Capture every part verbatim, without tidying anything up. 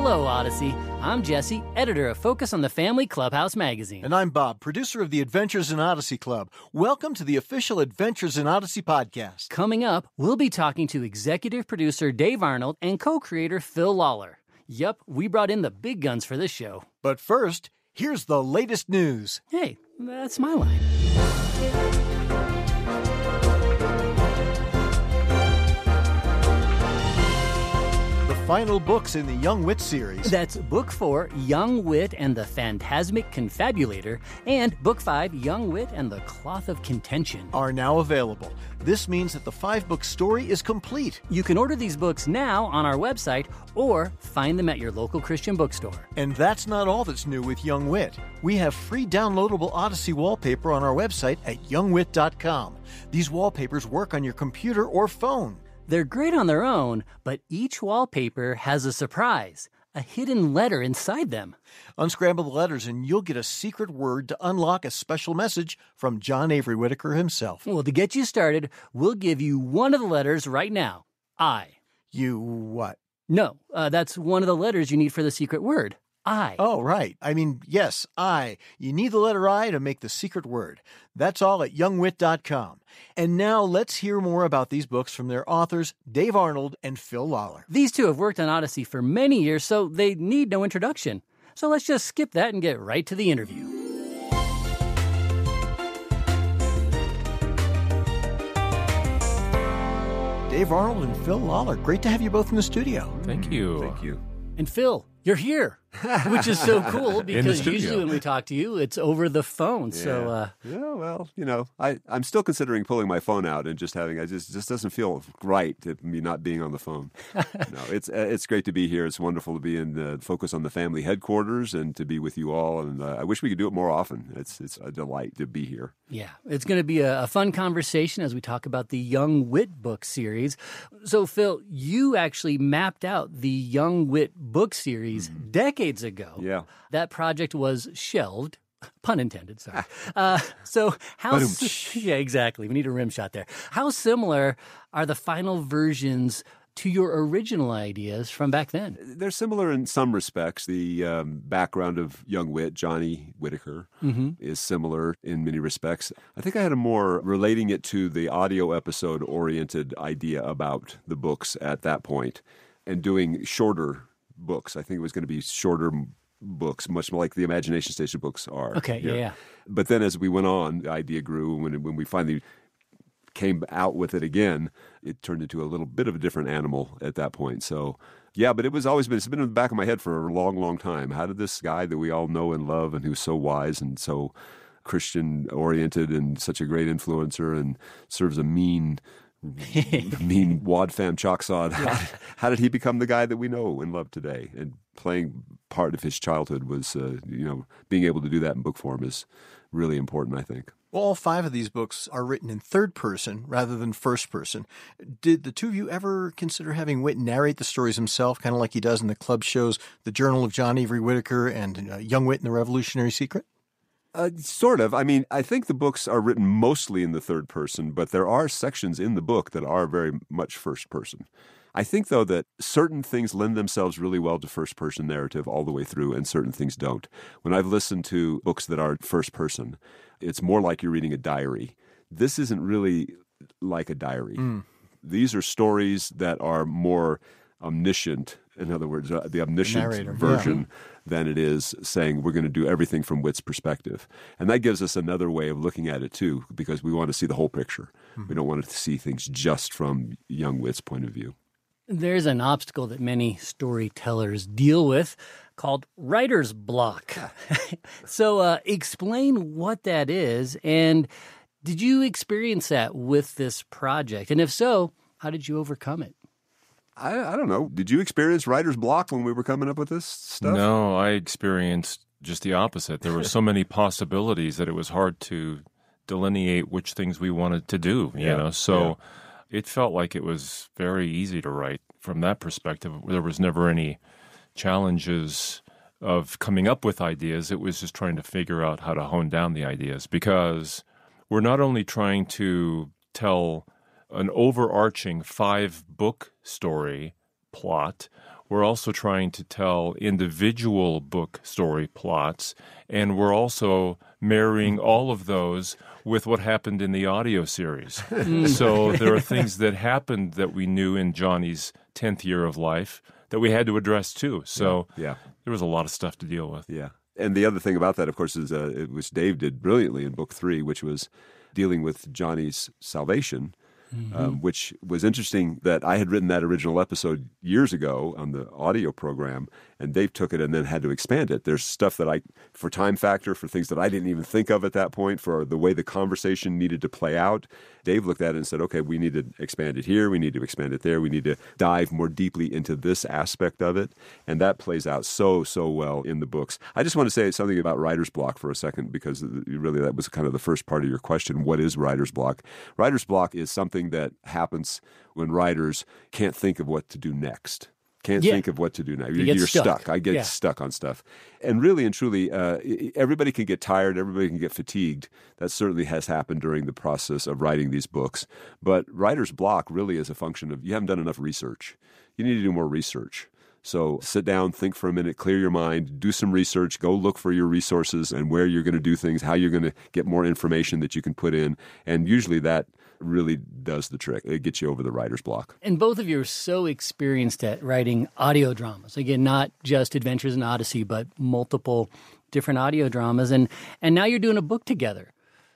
Hello, Odyssey. I'm Jesse, editor of Focus on the Family Clubhouse magazine. And I'm Bob, producer of the Adventures in Odyssey Club. Welcome to the official Adventures in Odyssey podcast. Coming up, we'll be talking to executive producer Dave Arnold and co-creator Phil Lawler. Yup, we brought in the big guns for this show. But first, here's the latest news. Hey, that's my line. Final books in the Young Wit series. That's Book four, Young Wit and the Phantasmic Confabulator, and Book five, Young Wit and the Cloth of Contention, are now available. This means that the five-book story is complete. You can order these books now on our website or find them at your local Christian bookstore. And that's not all that's new with Young Wit. We have free downloadable Odyssey wallpaper on our website at young wit dot com. These wallpapers work on your computer or phone. They're great on their own, but each wallpaper has a surprise, a hidden letter inside them. Unscramble the letters and you'll get a secret word to unlock a special message from John Avery Whitaker himself. Well, to get you started, we'll give you one of the letters right now. I. You what? No, uh, that's one of the letters you need for the secret word. I. Oh, right. I mean, yes, I. You need the letter I to make the secret word. That's all at young wit dot com. And now let's hear more about these books from their authors, Dave Arnold and Phil Lawler. These two have worked on Odyssey for many years, so they need no introduction. So let's just skip that and get right to the interview. Dave Arnold and Phil Lawler, great to have you both in the studio. Thank you. Thank you. And Phil, you're here, which is so cool because usually when we talk to you, it's over the phone. Yeah. So, uh, yeah, well, you know, I, I'm still considering pulling my phone out and just having, I just, just doesn't feel right to me not being on the phone. No, it's, it's great to be here. It's wonderful to be in the Focus on the Family headquarters and to be with you all. And uh, I wish we could do it more often. It's, it's a delight to be here. Yeah, it's going to be a, a fun conversation as we talk about the Young Wit book series. So, Phil, you actually mapped out the Young Wit book series mm-hmm. decades ago. Yeah. That project was shelved. Pun intended, sorry. Uh, so how... S- yeah, exactly. We need a rim shot there. How similar are the final versions to your original ideas from back then? They're similar in some respects. The um, background of Young Wit, Johnny Whitaker, mm-hmm. is similar in many respects. I think I had a more relating it to the audio episode-oriented idea about the books at that point and doing shorter books. I think it was going to be shorter books, much like the Imagination Station books are. Okay, yeah, yeah. But then as we went on, the idea grew. When, when we finally came out with it again, it turned into a little bit of a different animal at that point. So, yeah, but it was always been, it's been in the back of my head for a long, long time. How did this guy that we all know and love and who's so wise and so Christian-oriented and such a great influencer and serves a mean... mean wad fam Choctaw. How, how did he become the guy that we know and love today? And playing part of his childhood was, uh, you know, being able to do that in book form is really important, I think. Well, all five of these books are written in third person rather than first person. Did the two of you ever consider having Whit narrate the stories himself, kind of like he does in the club shows The Journal of John Avery Whitaker and uh, Young Wit and the Revolutionary Secret? Uh, sort of. I mean, I think the books are written mostly in the third person, but there are sections in the book that are very much first person. I think, though, that certain things lend themselves really well to first person narrative all the way through, and certain things don't. When I've listened to books that are first person, it's more like you're reading a diary. This isn't really like a diary. Mm. These are stories that are more omniscient, in other words, uh, the omniscient Narrator, version, yeah. than it is saying we're going to do everything from Whit's perspective. And that gives us another way of looking at it, too, because we want to see the whole picture. Mm-hmm. We don't want to see things just from young Whit's point of view. There's an obstacle that many storytellers deal with called writer's block. So uh, explain what that is, and did you experience that with this project? And if so, how did you overcome it? I, I don't know. Did you experience writer's block when we were coming up with this stuff? No, I experienced just the opposite. There were so many possibilities that it was hard to delineate which things we wanted to do, you yeah. know. So yeah. it felt like it was very easy to write from that perspective. There was never any challenges of coming up with ideas. It was just trying to figure out how to hone down the ideas, because we're not only trying to tell an overarching five-book story plot, we're also trying to tell individual book story plots, and we're also marrying all of those with what happened in the audio series. So there are things that happened that we knew in Johnny's tenth year of life that we had to address too. So Yeah. Yeah. there was a lot of stuff to deal with. Yeah. And the other thing about that, of course, is uh, it was Dave did brilliantly in book three, which was dealing with Johnny's salvation, mm-hmm. um, which was interesting that I had written that original episode years ago on the audio program, and Dave took it and then had to expand it. There's stuff that I, for time factor, for things that I didn't even think of at that point, for the way the conversation needed to play out, Dave looked at it and said, okay, we need to expand it here, we need to expand it there, we need to dive more deeply into this aspect of it, and that plays out so, so well in the books. I just want to say something about writer's block for a second, because really that was kind of the first part of your question. What is writer's block? Writer's block is something that happens when writers can't think of what to do next. Can't Yeah. think of what to do now. You You're, get you're stuck. stuck. I get Yeah. stuck on stuff. And really and truly, uh, everybody can get tired. Everybody can get fatigued. That certainly has happened during the process of writing these books. But writer's block really is a function of you haven't done enough research. You need to do more research. So sit down, think for a minute, clear your mind, do some research, go look for your resources and where you're going to do things, how you're going to get more information that you can put in. And usually that really does the trick. It gets you over the writer's block. And both of you are so experienced at writing audio dramas. Again, not just Adventures in Odyssey, but multiple different audio dramas. And and now you're doing a book together.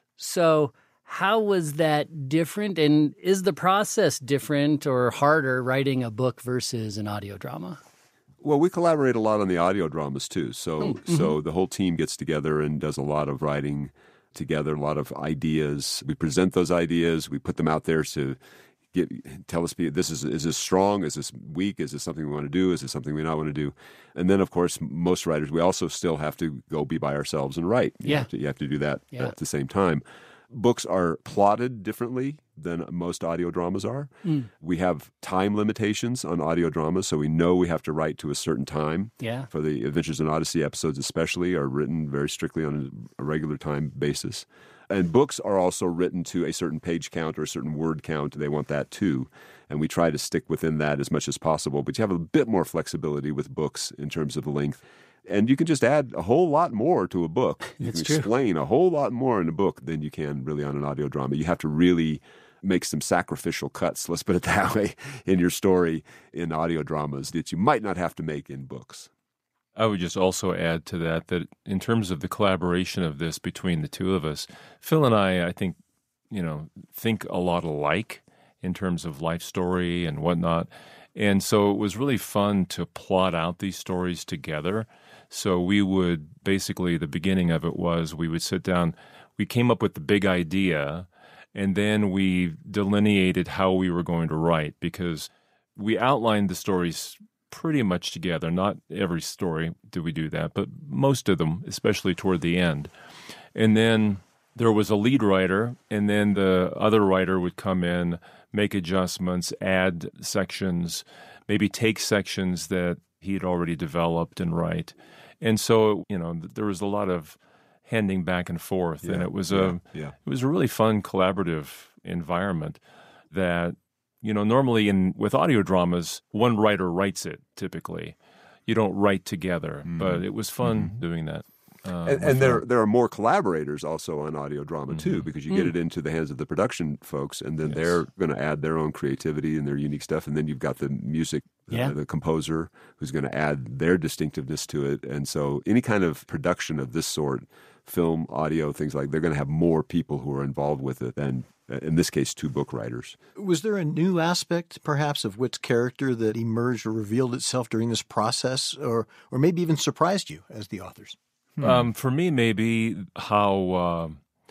So how was that different? And is the process different or harder writing a book versus an audio drama? Well, we collaborate a lot on the audio dramas too. So Mm-hmm. so the whole team gets together and does a lot of writing together, a lot of ideas. We present those ideas. We put them out there to get, tell us, this is, is this strong? Is this weak? Is this something we want to do? Is this something we not want to do? And then, of course, most writers, we also still have to go be by ourselves and write. You Yeah. have to, you have to do that Yeah. at the same time. Books are plotted differently than most audio dramas are. Mm. We have time limitations on audio dramas, so we know we have to write to a certain time. Yeah. For the Adventures in Odyssey episodes especially are written very strictly on a regular time basis. And books are also written to a certain page count or a certain word count. They want that too. And we try to stick within that as much as possible. But you have a bit more flexibility with books in terms of the length. And you can just add a whole lot more to a book. You That's can true. explain a whole lot more in a book than you can really on an audio drama. You have to really make some sacrificial cuts, let's put it that way, in your story in audio dramas that you might not have to make in books. I would just also add to that that in terms of the collaboration of this between the two of us, Phil and I, I think, you know, think a lot alike in terms of life story and whatnot. And so it was really fun to plot out these stories together. So we would basically, the beginning of it was we would sit down, we came up with the big idea, and then we delineated how we were going to write, because we outlined the stories pretty much together. Not every story did we do that, but most of them, especially toward the end. And then there was a lead writer, and then the other writer would come in, make adjustments, add sections, maybe take sections that he had already developed and write. And so, you know, there was a lot of handing back and forth, and Yeah, it was yeah, a yeah. it was a really fun collaborative environment that, you know, normally in with audio dramas, one writer writes it typically. You don't write together, but it was fun doing that. Uh, And, with and there them. there are more collaborators also on audio drama too, because you get it into the hands of the production folks, and then Yes. they're going to add their own creativity and their unique stuff, and then you've got the music, uh, Yeah. the composer who's going to add their distinctiveness to it. And so any kind of production of this sort, film, audio, things like, they're going to have more people who are involved with it than, uh, in this case, two book writers. Was there a new aspect, perhaps, of Whit's character that emerged or revealed itself during this process, or or maybe even surprised you as the authors? Um, for me, maybe how uh,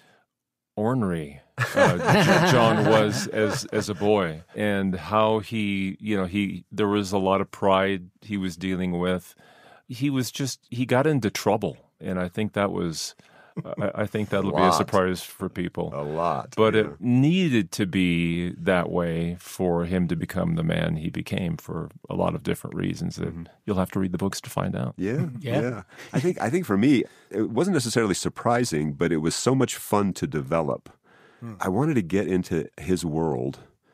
ornery uh, J- John was as as a boy, and how he, you know, he there was a lot of pride he was dealing with. He was just he got into trouble, and I think that was, I, I think that'll be a lot. surprise for people. A lot. But yeah. it needed to be that way for him to become the man he became for a lot of different reasons that you'll have to read the books to find out. Yeah, Yeah. yeah, I think I think for me, it wasn't necessarily surprising, but it was so much fun to develop. I wanted to get into his world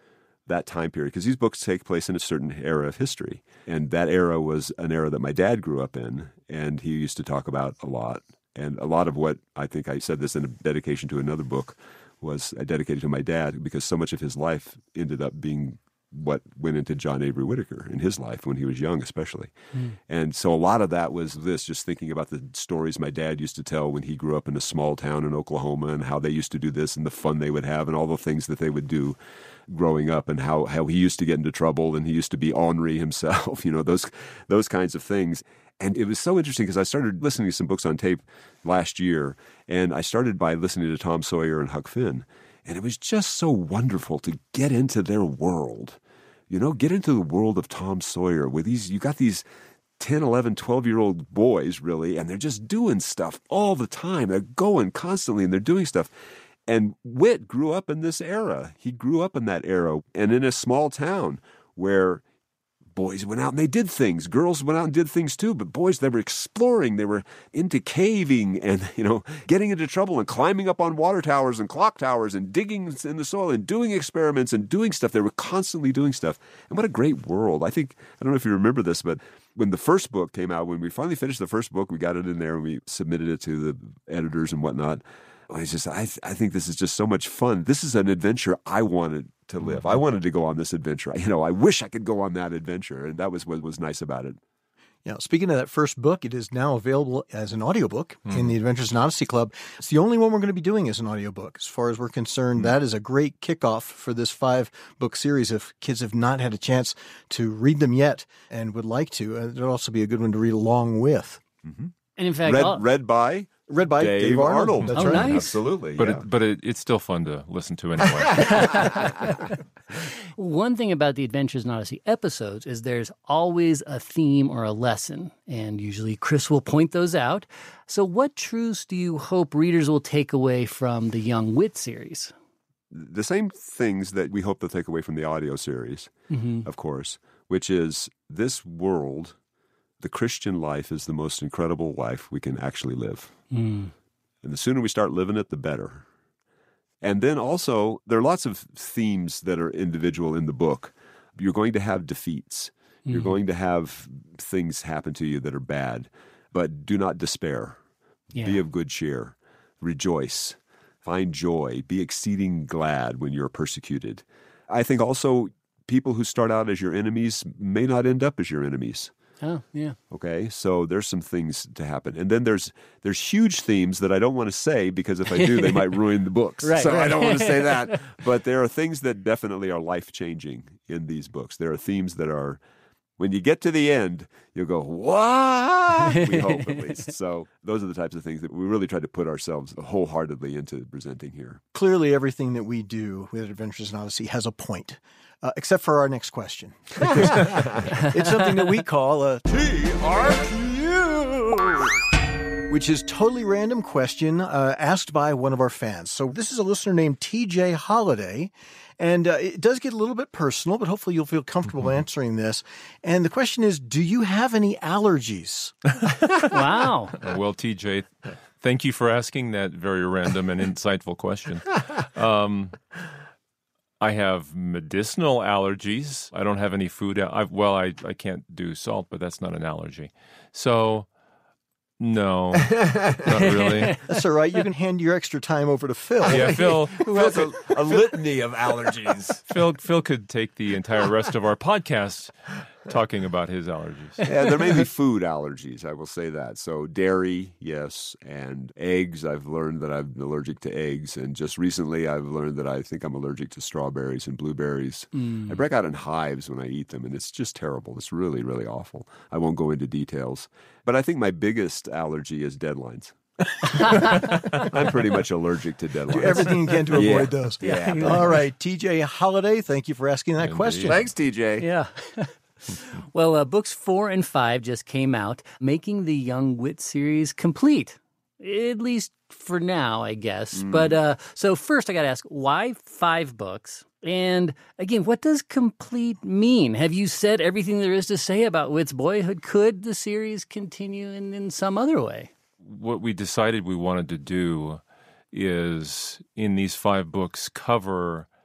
that time period, because these books take place in a certain era of history. And that era was an era that my dad grew up in, and he used to talk about a lot. And a lot of what, I think I said this in a dedication to another book, was I dedicated to my dad, because so much of his life ended up being what went into John Avery Whitaker in his life when he was young, especially. Mm. And so a lot of that was this, just thinking about the stories my dad used to tell when he grew up in a small town in Oklahoma, and how they used to do this and the fun they would have and all the things that they would do growing up, and how, how he used to get into trouble and he used to be ornery himself, you know, those those kinds of things. And it was so interesting because I started listening to some books on tape last year, and I started by listening to Tom Sawyer and Huck Finn. And it was just so wonderful to get into their world, you know, get into the world of Tom Sawyer with these, you got these ten, eleven, twelve-year-old boys, really, and they're just doing stuff all the time. They're going constantly, and they're doing stuff. And Whit grew up in this era. He grew up in that era, and in a small town where boys went out and they did things. Girls went out and did things too, but boys, they were exploring. They were into caving and, you know, getting into trouble and climbing up on water towers and clock towers and digging in the soil and doing experiments and doing stuff. They were constantly doing stuff. And what a great world. I think, I don't know if you remember this, but when the first book came out, when we finally finished the first book, we got it in there and we submitted it to the editors and whatnot. I just, I, th- I think this is just so much fun. This is an adventure I wanted to live. I wanted to go on this adventure. You know, I wish I could go on that adventure. And that was what was nice about it. Yeah, speaking of that first book, it is now available as an audiobook mm. in the Adventures in Odyssey Club. It's the only one we're going to be doing as an audiobook. As far as we're concerned, mm. that is a great kickoff for this five-book series. If kids have not had a chance to read them yet and would like to, uh, it'll also be a good one to read along with. Mm-hmm. And in fact, read, I'll... read by... Read by Dave, Dave Arnold. Arnold. That's oh, right. Nice. Absolutely. But yeah. it, but it, it's still fun to listen to anyway. One thing about the Adventures in Odyssey episodes is there's always a theme or a lesson, and usually Chris will point those out. So what truths do you hope readers will take away from the Young Wit series? The same things that we hope to take away from the audio series, mm-hmm. of course, which is this world... The Christian life is the most incredible life we can actually live. Mm. And the sooner we start living it, the better. And then also, there are lots of themes that are individual in the book. You're going to have defeats. Mm-hmm. You're going to have things happen to you that are bad. But do not despair. Yeah. Be of good cheer. Rejoice. Find joy. Be exceeding glad when you're persecuted. I think also people who start out as your enemies may not end up as your enemies. Oh, yeah. Okay, so there's some things to happen. And then there's there's huge themes that I don't want to say because if I do, they might ruin the books. Right, so right. I don't want to say that. But there are things that definitely are life-changing in these books. There are themes that are, when you get to the end, you'll go, what? We hope, at least. So those are the types of things that we really try to put ourselves wholeheartedly into presenting here. Clearly, everything that we do with Adventures in Odyssey has a point. Uh, except for our next question. It's something that we call a T R Q, which is totally random question uh, asked by one of our fans. So this is a listener named T J Holiday, and uh, it does get a little bit personal, but hopefully you'll feel comfortable mm-hmm. answering this. And the question is, do you have any allergies? Wow. Well, T J, thank you for asking that very random and insightful question. Um I have medicinal allergies. I don't have any food. I've, well, I, I can't do salt, but that's not an allergy. So, no, not really. That's all right. You can hand your extra time over to Phil. Yeah, Phil. Who has a, a litany of allergies. Phil, Phil could take the entire rest of our podcast talking about his allergies. Yeah, there may be food allergies, I will say that. So dairy, yes, and eggs. I've learned that I'm allergic to eggs. And just recently I've learned that I think I'm allergic to strawberries and blueberries. Mm. I break out in hives when I eat them, and it's just terrible. It's really, really awful. I won't go into details. But I think my biggest allergy is deadlines. I'm pretty much allergic to deadlines. Do everything you can to avoid yeah. those. Yeah. All right, T J Holiday, thank you for asking that Indeed. question. Thanks, T J. Yeah. Well, uh, books four and five just came out, making the Young Wit series complete. At least for now, I guess. Mm. But uh, so first I got to ask, why five books? And again, what does complete mean? Have you said everything there is to say about Wit's boyhood? Could the series continue in, in some other way? What we decided we wanted to do is, in these five books, cover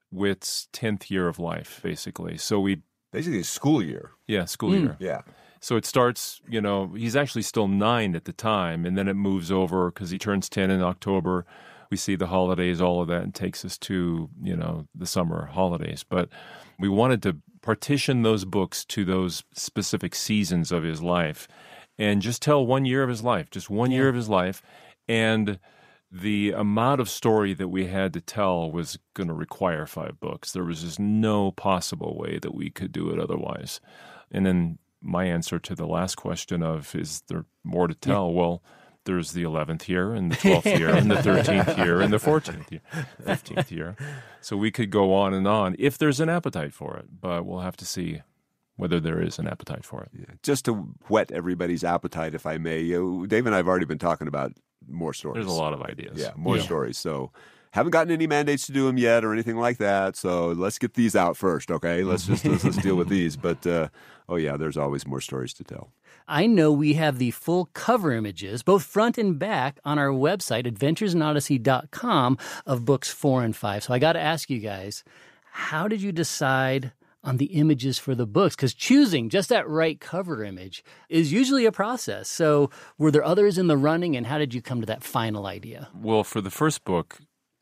Whit's tenth year of life, basically. So we, Basically, a school year. yeah, school year. Yeah. So it starts, you know, he's actually still nine at the time, and then it moves over because he turns ten in October. We see the holidays, all of that, and takes us to, you know, the summer holidays. But we wanted to partition those books to those specific seasons of his life and just tell one year of his life, just one year of his life. And the amount of story that we had to tell was going to require five books. There was just no possible way that we could do it otherwise. And then my answer to the last question of, is there more to tell? Yeah. Well, there's the eleventh year and the twelfth year and the thirteenth year and the fourteenth year, fifteenth year. So we could go on and on if there's an appetite for it, but we'll have to see whether there is an appetite for it. Yeah. Just to whet everybody's appetite, if I may, you know, Dave and I have already been talking about more stories. There's a lot of ideas. Yeah, more Yeah. stories. So haven't gotten any mandates to do them yet or anything like that. So let's get these out first, okay? Let's just let's, let's deal with these. But uh, oh yeah, there's always more stories to tell. I know we have the full cover images, both front and back, on our website, adventures in odyssey dot com, of books four and five. So I got to ask you guys, how did you decide on the images for the books? Because choosing just that right cover image is usually a process. So were there others in the running, and how did you come to that final idea? Well, for the first book,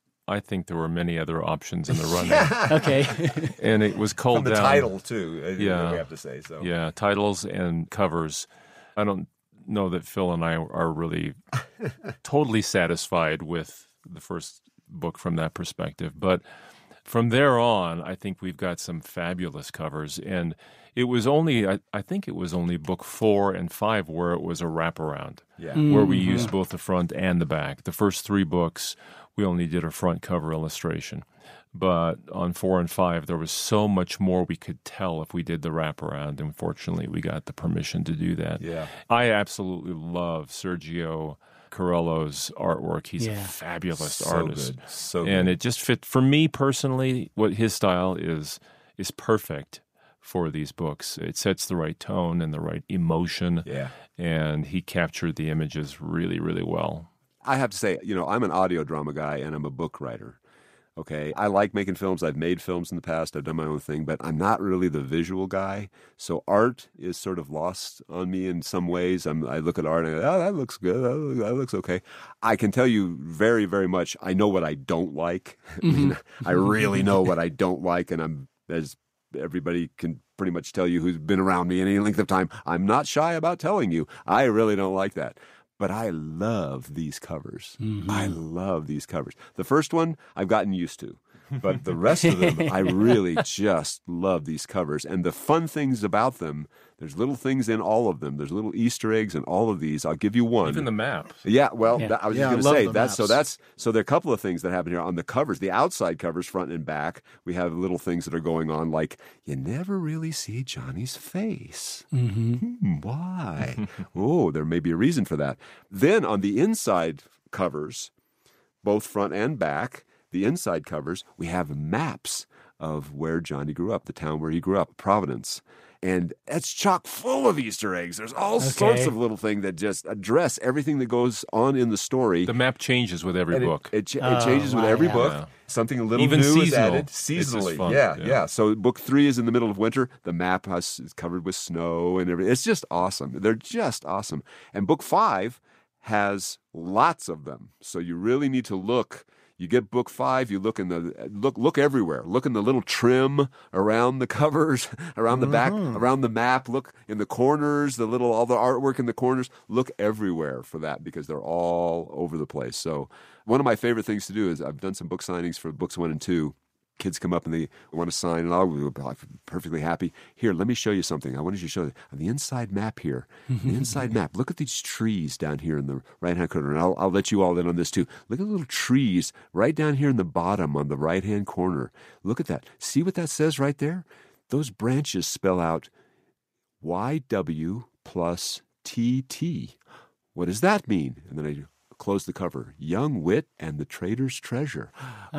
I think there were many other options in the running. Okay. And it was culled From the down. title, too, uh, Yeah. we have to say. So. Yeah, titles and covers. I don't know that Phil and I are really totally satisfied with the first book from that perspective. But from there on, I think we've got some fabulous covers. And it was only, I, I think it was only book four and five where it was a wraparound, Yeah. where we used both the front and the back. The first three books, we only did a front cover illustration. But on four and five, there was so much more we could tell if we did the wraparound. Unfortunately, we got the permission to do that. Yeah. I absolutely love Sergio Corello's artwork. He's Yeah. a fabulous So artist. good. So And good. it just fit, for me personally, what his style is, is perfect for these books. It sets the right tone and the right emotion. Yeah. And he captured the images really, really well. I have to say, you know, I'm an audio drama guy and I'm a book writer. Okay, I like making films. I've made films in the past. I've done my own thing, but I'm not really the visual guy. So art is sort of lost on me in some ways. I'm, I look at art and I go, oh, that looks good. That looks, that looks okay. I can tell you very, very much. I know what I don't like. I mean, I really know what I don't like, and I'm, as everybody can pretty much tell you who's been around me any length of time, I'm not shy about telling you. I really don't like that. But I love these covers. Mm-hmm. I love these covers. The first one I've gotten used to, but the rest of them I really just love these covers. And the fun things about them, there's little things in all of them. There's little Easter eggs in all of these. I'll give you one. Even the map. Yeah, well, Yeah. that- I was Yeah, I just love going to say the that's so maps. that's so there are a couple of things that happen here on the covers, the outside covers, front and back. We have little things that are going on, like you never really see Johnny's face. Hmm, why? Oh, there may be a reason for that. Then on the inside covers, both front and back, the inside covers, we have maps of where Johnny grew up, the town where he grew up, Providence. And it's chock full of Easter eggs. There's all sorts of little things that just address everything that goes on in the story. The map changes with every And it- book. It, ch- it Oh, changes with wow, every yeah. book. Yeah. Something a little Even new is seasonal. added It's just seasonally. fun, Yeah, yeah. yeah, So book three is in the middle of winter. The map has, is covered with snow and everything. It's just awesome. They're just awesome. And book five has lots of them. So you really need to look. You get book five, you look in the look look everywhere. Look in the little trim around the covers, around the back, around the map. Look in the corners, the little all the artwork in the corners. Look everywhere for that because they're all over the place. So one of my favorite things to do is I've done some book signings for books one and two. Kids come up and they want to sign, and I'll be perfectly happy. Here, let me show you something. I wanted you to show you on the inside map here. The inside map. Look at these trees down here in the right-hand corner, and I'll, I'll let you all in on this too. Look at the little trees right down here in the bottom on the right-hand corner. Look at that. See what that says right there? Those branches spell out Y W plus T T. What does that mean? And then I close the cover. Young Wit and the Trader's Treasure.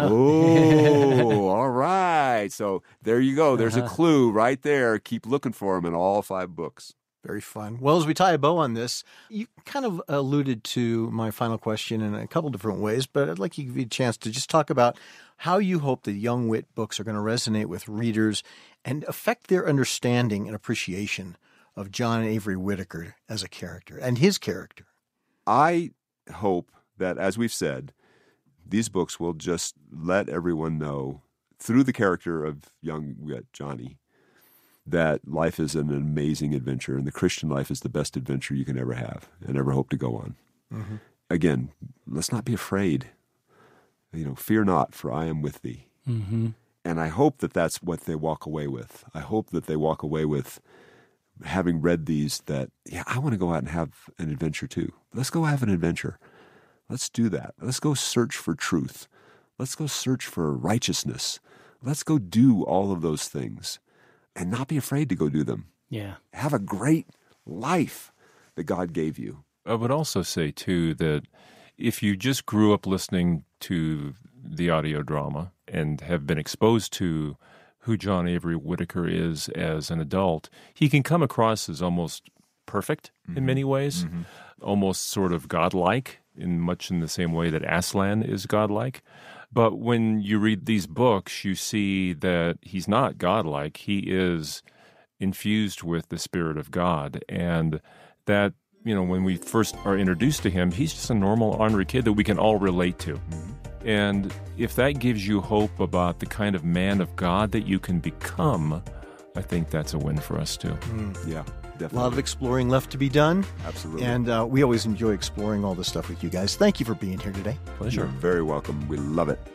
Oh, all right. So there you go. There's a clue right there. Keep looking for them in all five books. Very fun. Well, as we tie a bow on this, you kind of alluded to my final question in a couple different ways, but I'd like you to give you a chance to just talk about how you hope the Young Wit books are going to resonate with readers and affect their understanding and appreciation of John Avery Whitaker as a character and his character. I hope that, as we've said, these books will just let everyone know through the character of young Wit, Johnny, that life is an amazing adventure, and the Christian life is the best adventure you can ever have and ever hope to go on. Mm-hmm. Again, let's not be afraid. You know, fear not, for I am with thee. Mm-hmm. And I hope that that's what they walk away with. I hope that they walk away with, having read these, that, yeah, I want to go out and have an adventure too. Let's go have an adventure. Let's do that. Let's go search for truth. Let's go search for righteousness. Let's go do all of those things. And not be afraid to go do them. Yeah. Have a great life that God gave you. I would also say, too, that if you just grew up listening to the audio drama and have been exposed to who John Avery Whitaker is as an adult, he can come across as almost perfect mm-hmm. in many ways, mm-hmm. almost sort of godlike, in much in the same way that Aslan is godlike. But when you read these books, you see that he's not godlike. He is infused with the Spirit of God. And that, you know, when we first are introduced to him, he's just a normal, ornery kid that we can all relate to. Mm-hmm. And if that gives you hope about the kind of man of God that you can become, I think that's a win for us, too. Mm. Yeah. Definitely. A lot of exploring left to be done. Absolutely. And uh, we always enjoy exploring all this stuff with you guys. Thank you for being here today. Pleasure. You're very welcome. We love it.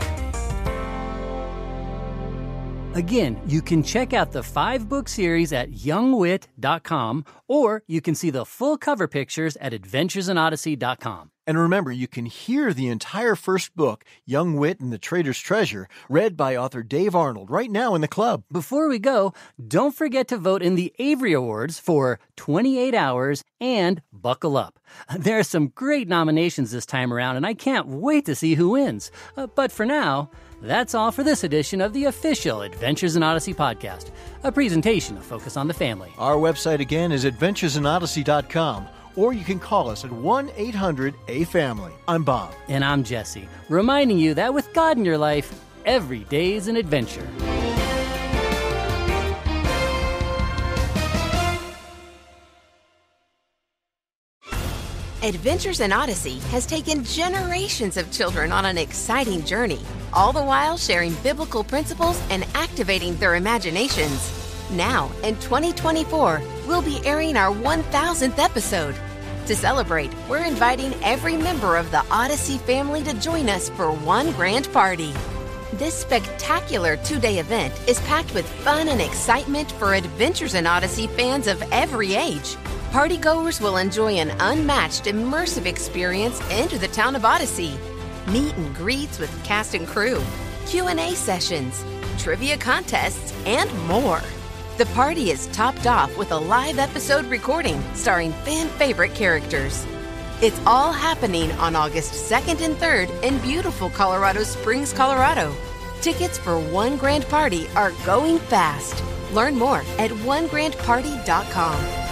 Again, you can check out the five-book series at young wit dot com, or you can see the full cover pictures at adventures in odyssey dot com. And remember, you can hear the entire first book, Young Wit and the Trader's Treasure, read by author Dave Arnold right now in the club. Before we go, don't forget to vote in the Avery Awards for twenty-eight hours and Buckle Up. There are some great nominations this time around, and I can't wait to see who wins. Uh, but for now, that's all for this edition of the official Adventures in Odyssey podcast, a presentation of Focus on the Family. Our website again is adventures in odyssey dot com. Or you can call us at one eight hundred A family. I'm Bob. And I'm Jesse, reminding you that with God in your life, every day is an adventure. Adventures in Odyssey has taken generations of children on an exciting journey, all the while sharing biblical principles and activating their imaginations. Now, in twenty twenty-four, we'll be airing our one thousandth episode. To celebrate, we're inviting every member of the Odyssey family to join us for one grand party. This spectacular two-day event is packed with fun and excitement for Adventures in Odyssey fans of every age. Partygoers will enjoy an unmatched, immersive experience into the town of Odyssey. Meet and greets with cast and crew, Q and A sessions, trivia contests, and more. The party is topped off with a live episode recording starring fan-favorite characters. It's all happening on August second and third in beautiful Colorado Springs, Colorado. Tickets for One Grand Party are going fast. Learn more at one grand party dot com.